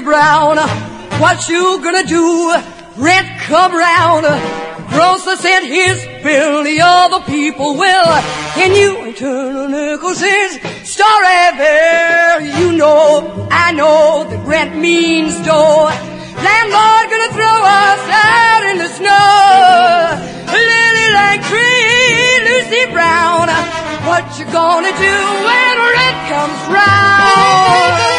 Brown, what you gonna do? Rent come round. Grocer sent his bill, the other people will. And you ain't turning nickels his story there. You know, I know that rent means dough. Landlord gonna throw us out in the snow. Lily Lang Tree, Lucy Brown, what you gonna do when rent comes round?